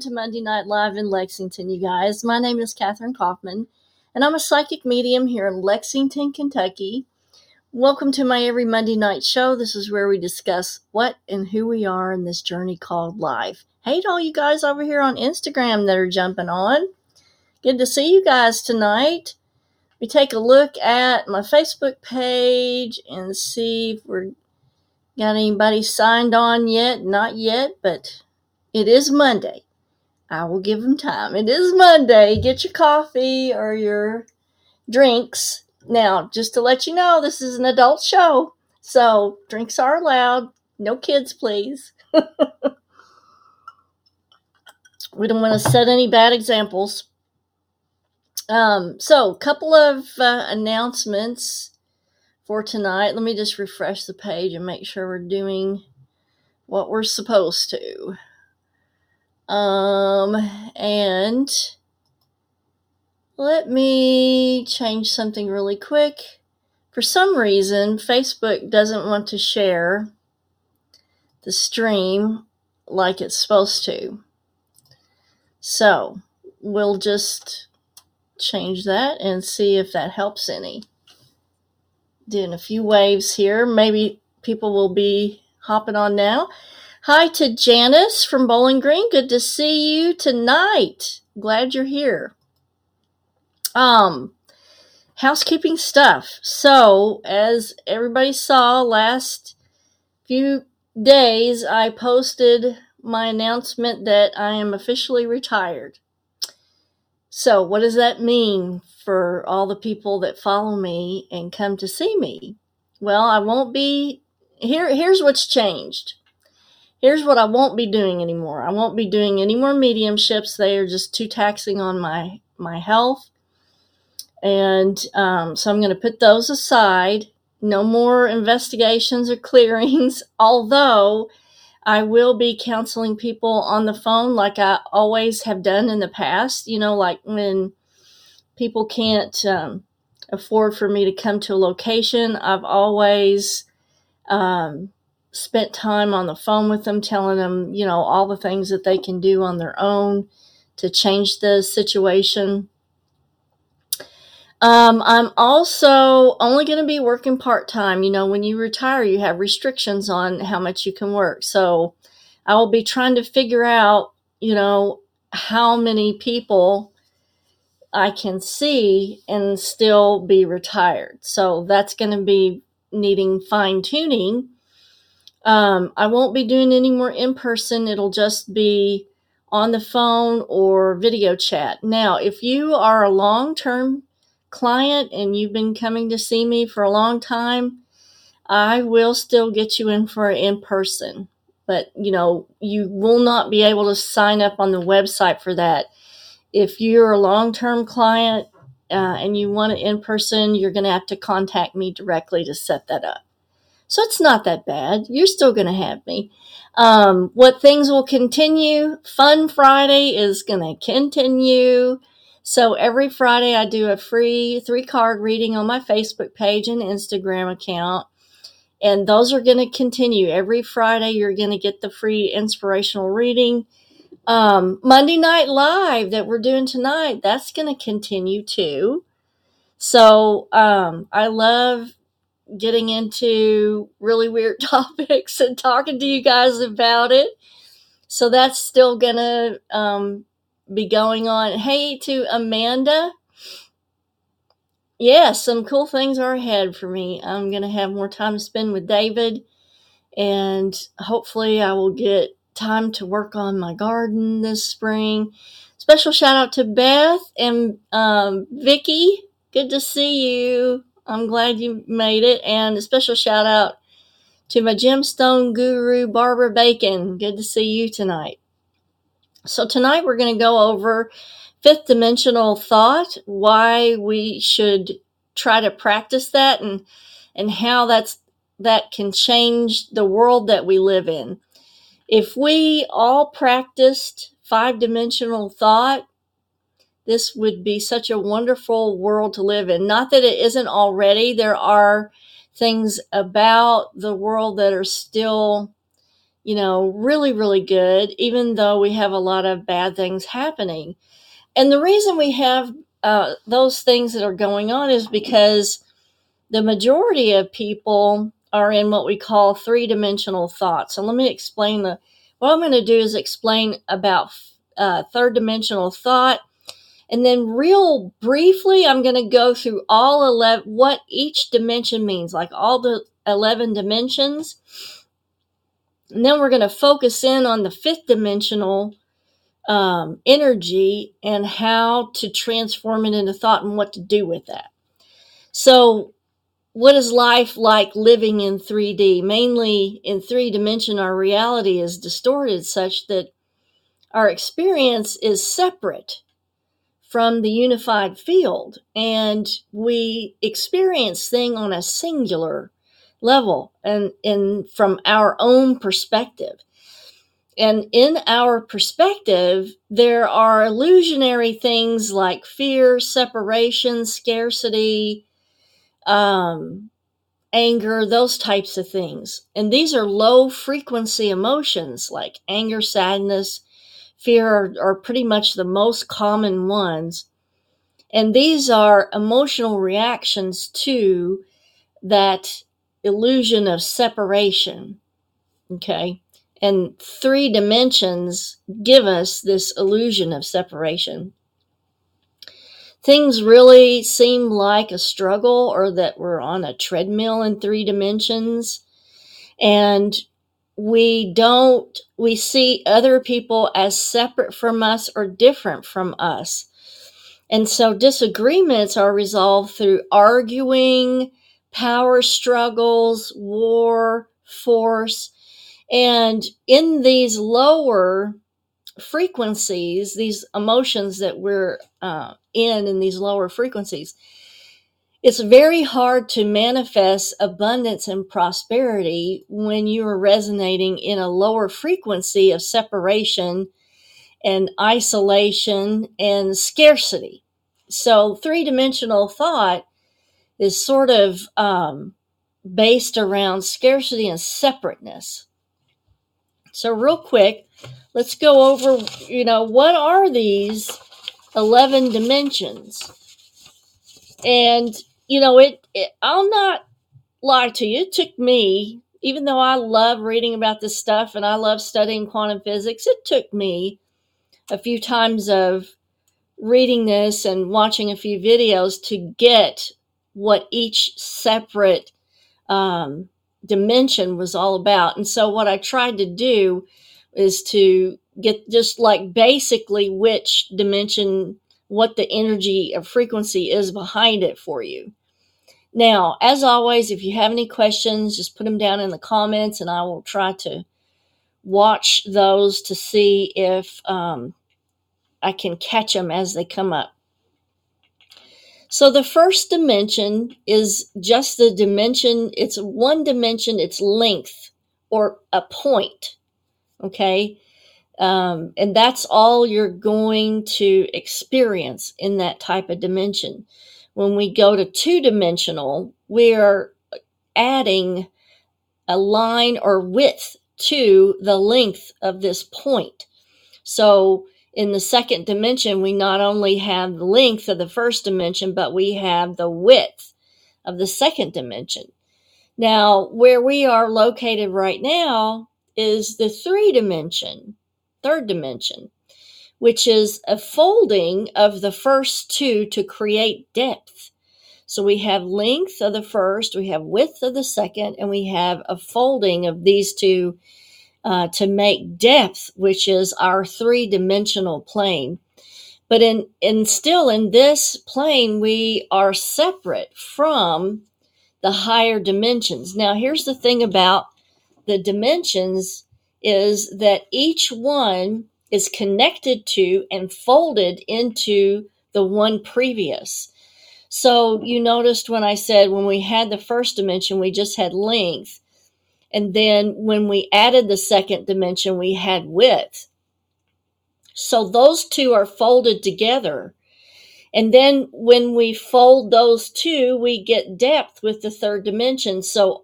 to Monday Night Live in Lexington, you guys. My name is Catherine Kaufman, and I'm a psychic medium here in Lexington, Kentucky. Welcome to my every Monday night show. This is where we discuss what and who we are in this journey called life. Hey to all you guys over here on Instagram that are jumping on. Good to see you guys tonight. We take a look at my Facebook page and see if we're got anybody signed on yet. Not yet, but it is Monday. I will give them time. It is Monday. Get your coffee or your drinks. Now, just to let you know, this is an adult show, so drinks are allowed. No kids, please. We don't want to set any bad examples. So, a couple of announcements for tonight. Let me just refresh the page and make sure we're doing what we're supposed to. And let me change something really quick. For some reason, Facebook doesn't want to share the stream like it's supposed to. So, we'll just change that and see if that helps any. Doing a few waves here. Maybe people will be hopping on now. Hi to Janice from Bowling Green. Good to see you tonight. Glad you're here. Housekeeping stuff. So, as everybody saw last few days, I posted my announcement that I am officially retired. So, what does that mean for all the people that follow me and come to see me? Well, I won't be... Here's what's changed. Here's what I won't be doing anymore. I won't be doing any more mediumships. They are just too taxing on my health. And so I'm going to put those aside. No more investigations or clearings, although I will be counseling people on the phone like I always have done in the past. You know, like when people can't afford for me to come to a location, I've always spent time on the phone with them, telling them, you know, all the things that they can do on their own to change the situation. I'm also only going to be working part-time. You know, when you retire, you have restrictions on how much you can work. So I will be trying to figure out, you know, how many people I can see and still be retired. So that's going to be needing fine-tuning. I won't be doing any more in-person. It'll just be on the phone or video chat. Now, if you are a long-term client and you've been coming to see me for a long time, I will still get you in for an in-person. But, you know, you will not be able to sign up on the website for that. If you're a long-term client and you want it in person, you're going to have to contact me directly to set that up. So it's not that bad. You're still going to have me. What things will continue? Fun Friday is going to continue. So every Friday I do a free 3-card reading on my Facebook page and Instagram account. And those are going to continue. Every Friday you're going to get the free inspirational reading. Monday Night Live that we're doing tonight, that's going to continue too. So I love getting into really weird topics and talking to you guys about it. So that's still going to be going on. Hey to Amanda. Yeah, some cool things are ahead for me. I'm going to have more time to spend with David. And hopefully I will get time to work on my garden this spring. Special shout out to Beth and Vicky. Good to see you. I'm glad you made it. And a special shout out to my gemstone guru, Barbara Bacon. Good to see you tonight. So tonight we're going to go over fifth dimensional thought, why we should try to practice that, and how that can change the world that we live in. If we all practiced 5-dimensional thought, this would be such a wonderful world to live in. Not that it isn't already. There are things about the world that are still really, really good, even though we have a lot of bad things happening. And the reason we have those things that are going on is because the majority of people are in what we call three-dimensional thought. So let me explain what I'm going to do is explain about third-dimensional thought. And then real briefly, I'm going to go through all 11, what each dimension means, like all the 11 dimensions. And then we're going to focus in on the fifth dimensional energy and how to transform it into thought and what to do with that. So what is life like living in 3D? Mainly in 3D, our reality is distorted such that our experience is separate from the unified field, and we experience things on a singular level and from our own perspective. And in our perspective, there are illusionary things like fear, separation, scarcity, anger, those types of things. And these are low frequency emotions like anger, sadness, fear are pretty much the most common ones. And these are emotional reactions to that illusion of separation. Okay. And 3 dimensions give us this illusion of separation. Things really seem like a struggle or that we're on a treadmill in 3 dimensions. And we see other people as separate from us or different from us. And so disagreements are resolved through arguing, power struggles, war, force. And in these lower frequencies, these emotions that we're in these lower frequencies, it's very hard to manifest abundance and prosperity when you are resonating in a lower frequency of separation and isolation and scarcity. So 3-dimensional thought is sort of based around scarcity and separateness. So real quick, let's go over, what are these 11 dimensions? And, I'll not lie to you. It took me, even though I love reading about this stuff and I love studying quantum physics, it took me a few times of reading this and watching a few videos to get what each separate dimension was all about. And so what I tried to do is to get just like basically which dimension, what the energy of frequency is behind it for you. Now, as always, if you have any questions, just put them down in the comments and I will try to watch those to see if I can catch them as they come up. So the first dimension is just the dimension. It's one dimension, it's length or a point. Okay. And that's all you're going to experience in that type of dimension. When we go to 2-dimensional, we are adding a line or width to the length of this point. So in the second dimension, we not only have the length of the first dimension, but we have the width of the second dimension. Now, where we are located right now is the third dimension, which is a folding of the first two to create depth. So we have length of the first, we have width of the second, and we have a folding of these two to make depth, which is our 3-dimensional plane. But still in this plane, we are separate from the higher dimensions. Now, here's the thing about the dimensions is that each one is connected to and folded into the one previous. So you noticed when I said when we had the first dimension, we just had length. And then when we added the second dimension, we had width. So those two are folded together. And then when we fold those two, we get depth with the third dimension. So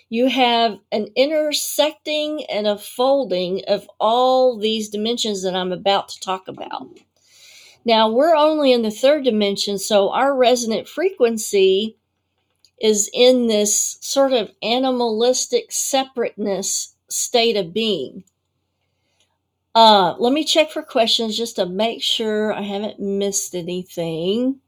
you have an intersecting and a folding of all these dimensions that I'm about to talk about. Now, we're only in the third dimension, so our resonant frequency is in this sort of animalistic separateness state of being. Let me check for questions just to make sure I haven't missed anything.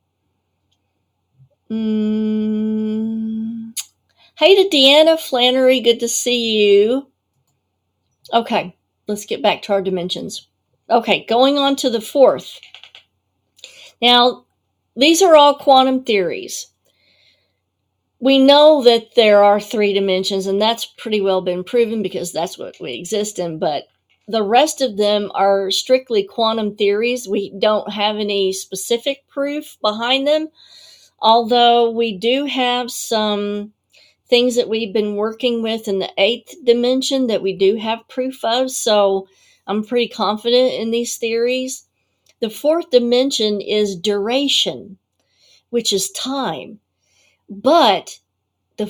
Hey to Deanna Flannery, good to see you. Okay, let's get back to our dimensions. Okay, going on to the fourth. Now, these are all quantum theories. We know that there are 3 dimensions, and that's pretty well been proven because that's what we exist in, but the rest of them are strictly quantum theories. We don't have any specific proof behind them, although we do have some things that we've been working with in the 8th dimension that we do have proof of, so I'm pretty confident in these theories. The 4th dimension is duration, which is time. But the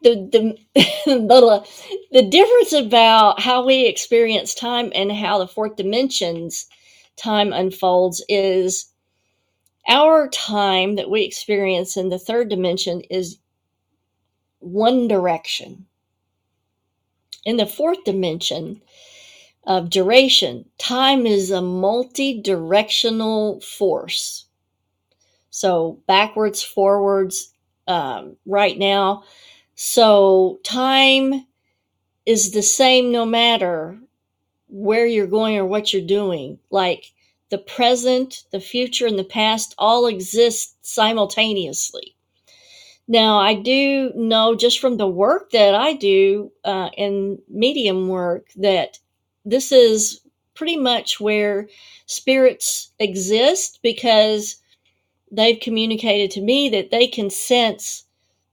difference about how we experience time and how the 4th dimension's time unfolds is our time that we experience in the 3rd dimension is one direction. In the 4th dimension of duration, time is a multi-directional force. So backwards, forwards, right now. So time is the same no matter where you're going or what you're doing. Like the present, the future, and the past all exist simultaneously. Now, I do know just from the work that I do in medium work that this is pretty much where spirits exist, because they've communicated to me that they can sense,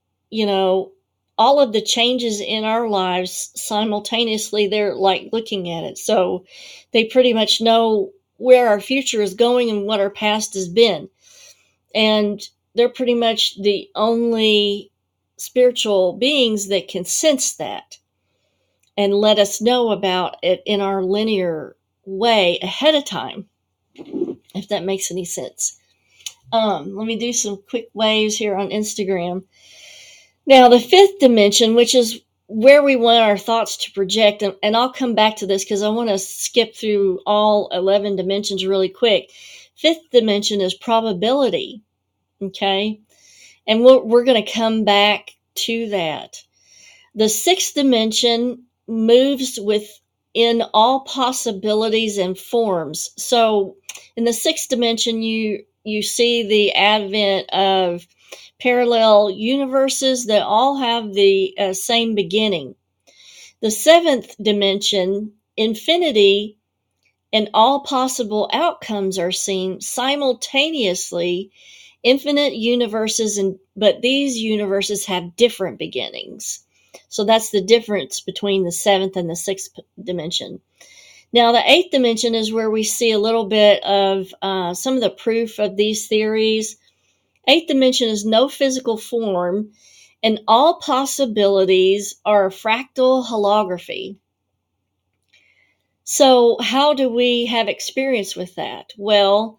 all of the changes in our lives simultaneously. They're like looking at it. So they pretty much know where our future is going and what our past has been. And they're pretty much the only spiritual beings that can sense that and let us know about it in our linear way ahead of time, if that makes any sense. Let me do some quick waves here on Instagram. Now, the 5th dimension, which is where we want our thoughts to project, and I'll come back to this because I want to skip through all 11 dimensions really quick. 5th dimension is probability, okay? And we're going to come back to that. The 6th dimension moves within all possibilities and forms. So in the 6th dimension, you see the advent of parallel universes that all have the same beginning. The 7th dimension, infinity, and all possible outcomes are seen simultaneously. Infinite universes, but these universes have different beginnings. So that's the difference between the 7th and the 6th dimension. Now, the 8th dimension is where we see a little bit of some of the proof of these theories. 8th dimension is no physical form, and all possibilities are fractal holography. So how do we have experience with that? Well,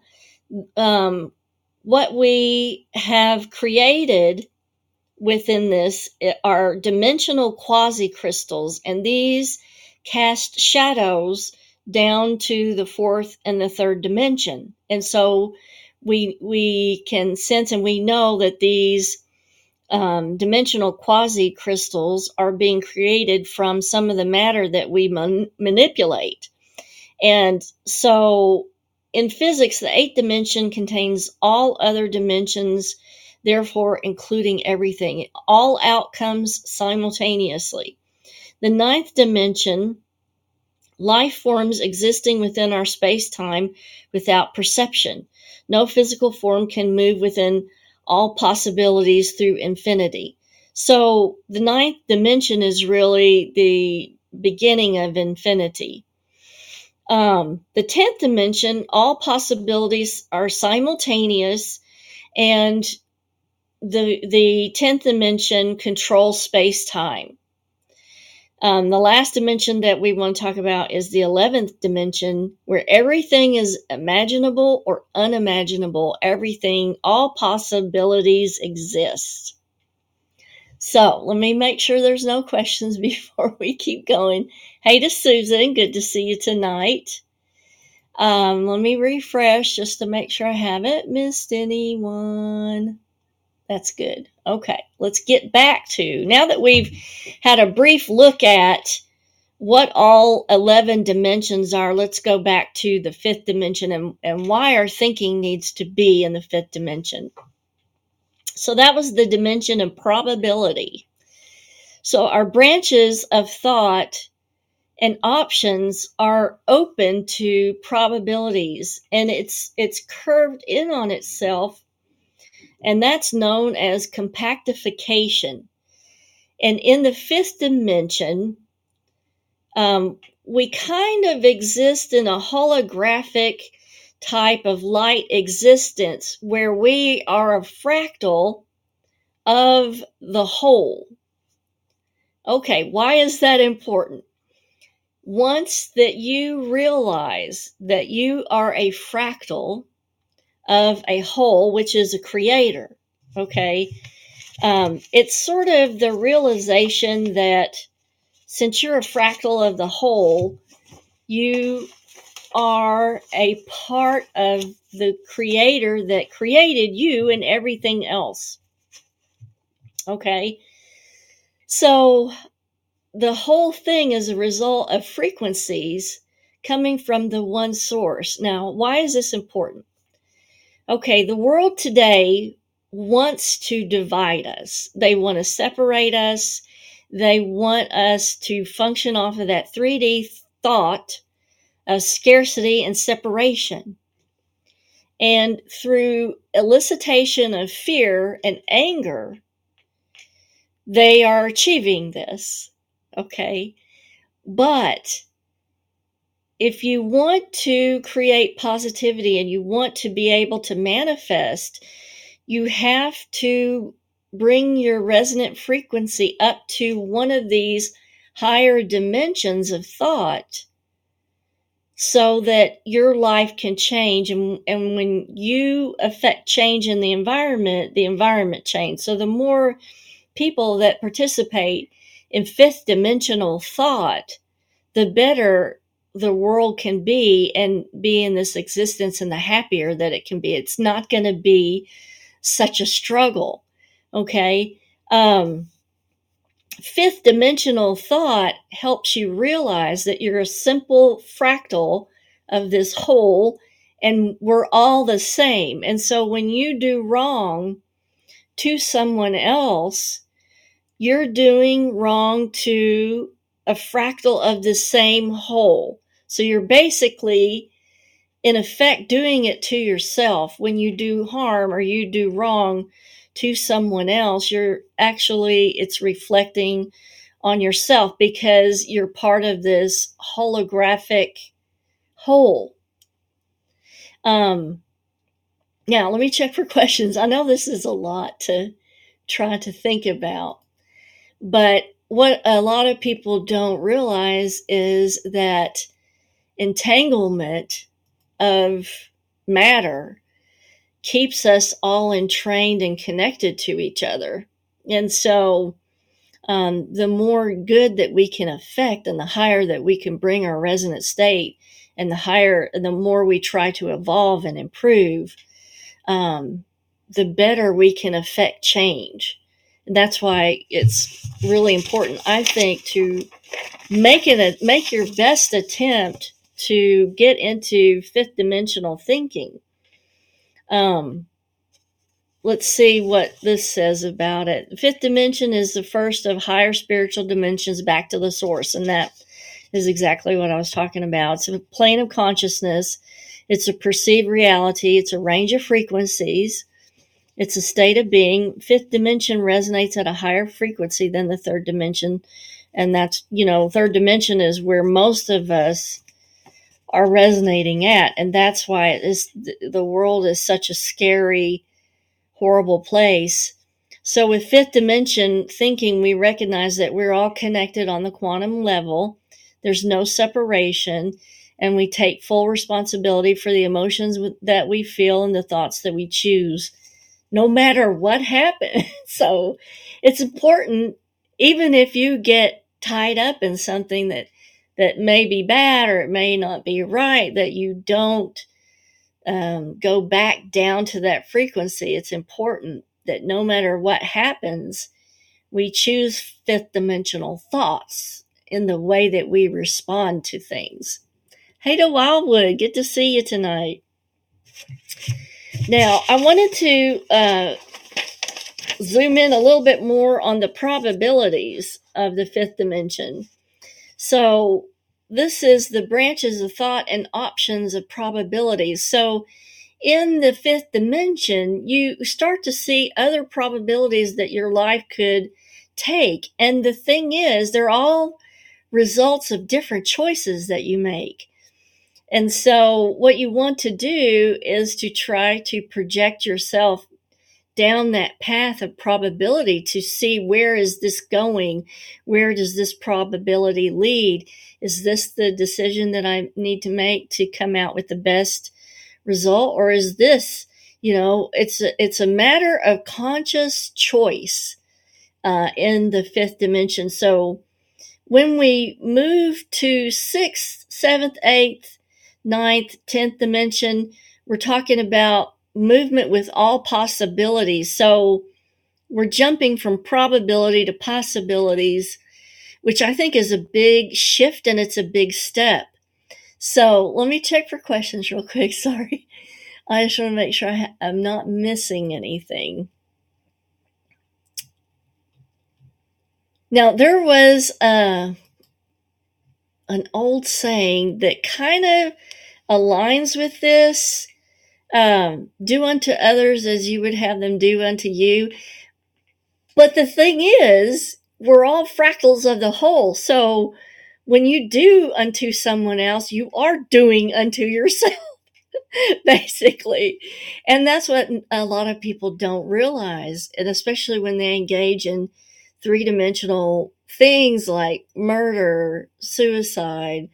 what we have created within this are dimensional quasi-crystals, and these cast shadows down to the 4th and the 3rd dimension. And so we can sense, and we know that these dimensional quasi-crystals are being created from some of the matter that we manipulate. And so in physics, the 8th dimension contains all other dimensions, therefore including everything, all outcomes simultaneously. The 9th dimension, life forms existing within our space-time without perception. No physical form can move within all possibilities through infinity. So the 9th dimension is really the beginning of infinity. The 10th dimension, all possibilities are simultaneous, and the 10th dimension controls space-time. The last dimension that we want to talk about is the 11th dimension, where everything is imaginable or unimaginable. Everything, all possibilities exist. So let me make sure there's no questions before we keep going. Hey to Susan, good to see you tonight. Let me refresh just to make sure I haven't missed anyone. That's good. Okay, let's get back to, now that we've had a brief look at what all 11 dimensions are, let's go back to the 5th dimension and why our thinking needs to be in the 5th dimension. So that was the dimension of probability. So our branches of thought and options are open to probabilities, and it's curved in on itself, and that's known as compactification. And in the 5th dimension, we kind of exist in a holographic type of light existence where we are a fractal of the whole. Okay, why is that important? Once that you realize that you are a fractal of a whole, which is a creator, okay, it's sort of the realization that since you're a fractal of the whole, you are a part of the creator that created you and everything else. Okay, so the whole thing is a result of frequencies coming from the one source. Now, why is this important? Okay, the world today wants to divide us. They want to separate us. They want us to function off of that 3D thought of scarcity and separation. And through elicitation of fear and anger, they are achieving this. Okay, but if you want to create positivity and you want to be able to manifest, you have to bring your resonant frequency up to one of these higher dimensions of thought so that your life can change. And when you affect change in the environment changes. So the more people that participate in 5th dimensional thought, the better the world can be and be in this existence, and the happier that it can be. It's not going to be such a struggle. Okay. 5th dimensional thought helps you realize that you're a simple fractal of this whole, and we're all the same. And so when you do wrong to someone else, you're doing wrong to a fractal of the same whole. So you're basically, in effect, doing it to yourself. When you do harm or you do wrong to someone else, it's reflecting on yourself because you're part of this holographic whole. Now, let me check for questions. I know this is a lot to try to think about. But what a lot of people don't realize is that entanglement of matter keeps us all entrained and connected to each other. And so the more good that we can affect and the higher that we can bring our resonant state, and the more we try to evolve and improve, the better we can affect change. And that's why it's really important, I think, to make your best attempt to get into 5th dimensional thinking. Let's see what this says about it. The 5th dimension is the first of higher spiritual dimensions back to the source, and that is exactly what I was talking about. It's a plane of consciousness. It's a perceived reality. It's a range of frequencies. It's a state of being. 5th dimension resonates at a higher frequency than the 3rd dimension. And that's, 3rd dimension is where most of us are resonating at. And that's why the world is such a scary, horrible place. So with fifth dimension thinking, we recognize that we're all connected on the quantum level. There's no separation, and we take full responsibility for the emotions that we feel and the thoughts that we choose, no matter what happens. So it's important, even if you get tied up in something that may be bad or it may not be right, that you don't go back down to that frequency. It's important that no matter what happens, we choose fifth dimensional thoughts in the way that we respond to things. Hey to Wildwood, good to see you tonight. Now, I wanted to zoom in a little bit more on the probabilities of the fifth dimension. So this is the branches of thought and options of probabilities. So in the fifth dimension, you start to see other probabilities that your life could take. And the thing is, they're all results of different choices that you make. And so what you want to do is to try to project yourself down that path of probability to see, where is this going? Where does this probability lead? Is this the decision that I need to make to come out with the best result? Or is this, it's a matter of conscious choice in the fifth dimension. So when we move to sixth, seventh, eighth, ninth, 10th dimension, we're talking about movement with all possibilities. So we're jumping from probability to possibilities, which I think is a big shift, and it's a big step. So let me check for questions real quick. Sorry. I just want to make sure I'm not missing anything. Now, there was an old saying that kind of aligns with this. Do unto others as you would have them do unto you. But the thing is, we're all fractals of the whole. So when you do unto someone else, you are doing unto yourself, basically. And that's what a lot of people don't realize. And especially when they engage in three-dimensional things like murder, suicide,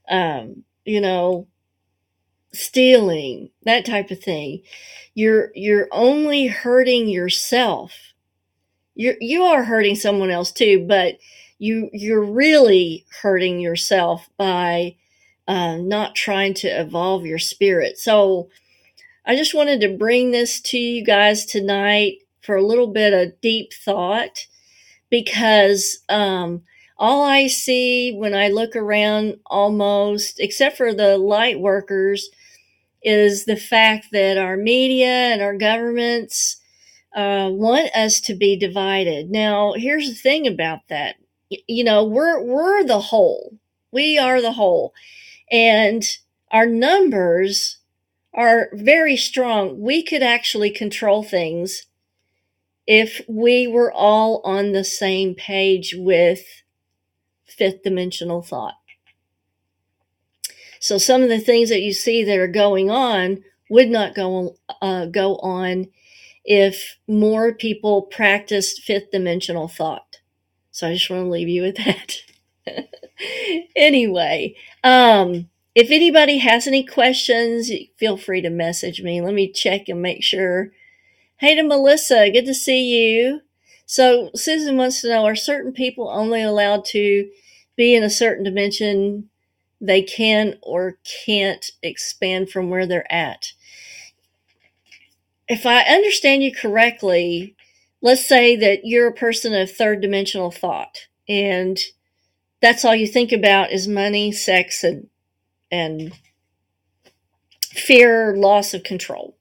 stealing, that type of thing. You're only hurting yourself. You are hurting someone else too, but you're really hurting yourself by not trying to evolve your spirit. So I just wanted to bring this to you guys tonight for a little bit of deep thought, because all I see when I look around, almost, except for the light workers, is the fact that our media and our governments want us to be divided. Now, here's the thing about that. We're the whole. We are the whole. And our numbers are very strong. We could actually control things if we were all on the same page with fifth dimensional thought. So some of the things that you see that are going on would not go on if more people practiced fifth dimensional thought. So I just want to leave you with that. Anyway, if anybody has any questions, feel free to message me. Let me check and make sure. Hey to Melissa, good to see you. So Susan wants to know, are certain people only allowed to be in a certain dimension? They can or can't expand from where they're at. If I understand you correctly, let's say that you're a person of third dimensional thought, and that's all you think about is money, sex, and fear, loss of control.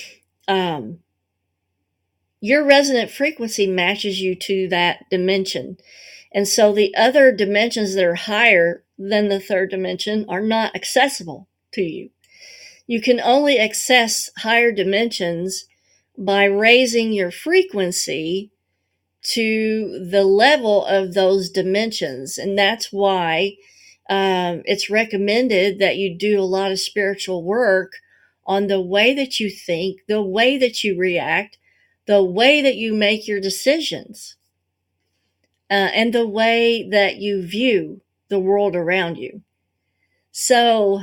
Your resonant frequency matches you to that dimension. And so the other dimensions that are higher than the third dimension are not accessible to you. You can only access higher dimensions by raising your frequency to the level of those dimensions. And that's why it's recommended that you do a lot of spiritual work on the way that you think, the way that you react, the way that you make your decisions, and the way that you view the world around you. So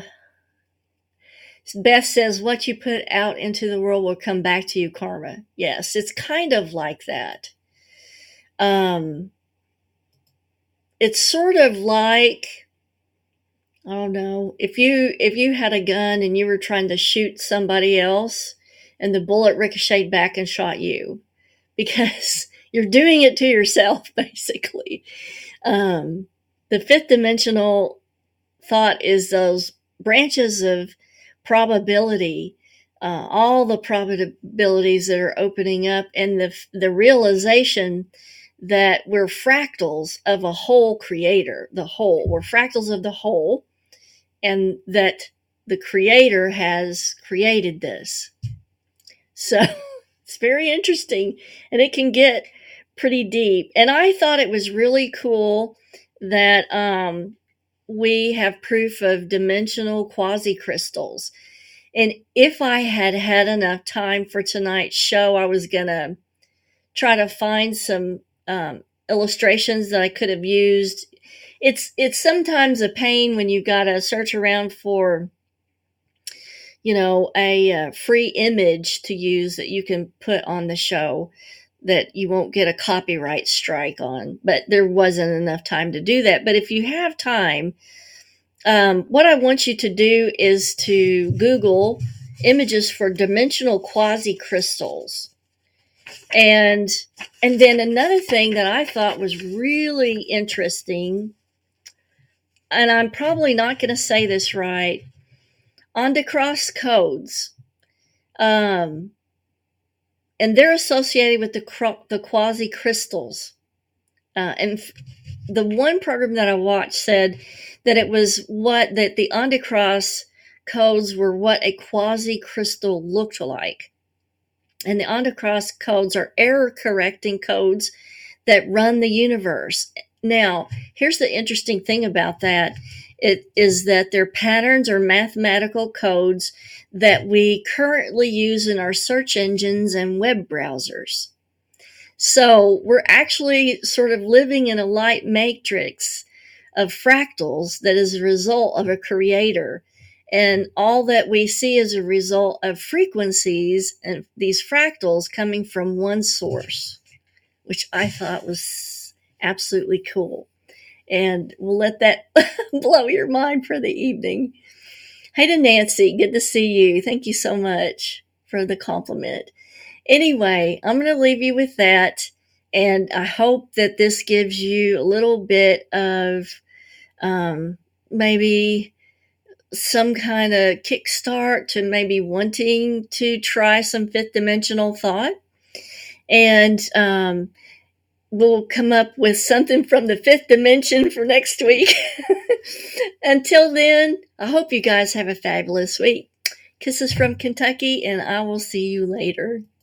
Beth says, what you put out into the world will come back to you, karma. Yes, it's kind of like that. It's sort of like, I don't know, if you had a gun and you were trying to shoot somebody else and the bullet ricocheted back and shot you, because you're doing it to yourself, basically. The fifth dimensional thought is those branches of probability, all the probabilities that are opening up, and the realization that we're fractals of a whole creator, the whole. We're fractals of the whole, and that the creator has created this. So it's very interesting, and it can get pretty deep. And I thought it was really cool that we have proof of dimensional quasi-crystals. And if I had had enough time for tonight's show, I was going to try to find some illustrations that I could have used. It's sometimes a pain when you've got to search around for, a free image to use that you can put on the show that you won't get a copyright strike on. But there wasn't enough time to do that. But if you have time, what I want you to do is to Google images for dimensional quasi-crystals. And then another thing that I thought was really interesting, and I'm probably not going to say this right, Ondas codes. And they're associated with the quasi-crystals. And the one program that I watched said that it was that the Ondas codes were what a quasi-crystal looked like. And the Ondas codes are error-correcting codes that run the universe. Now, here's the interesting thing about that. It is that they're patterns or mathematical codes that we currently use in our search engines and web browsers. So we're actually sort of living in a light matrix of fractals that is a result of a creator. And all that we see is a result of frequencies and these fractals coming from one source, which I thought was absolutely cool. And we'll let that blow your mind for the evening. Hey to Nancy, good to see you. Thank you so much for the compliment. Anyway, I'm going to leave you with that. And I hope that this gives you a little bit of maybe some kind of kickstart to maybe wanting to try some fifth dimensional thought. And we'll come up with something from the fifth dimension for next week. Until then, I hope you guys have a fabulous week. Kisses from Kentucky, and I will see you later.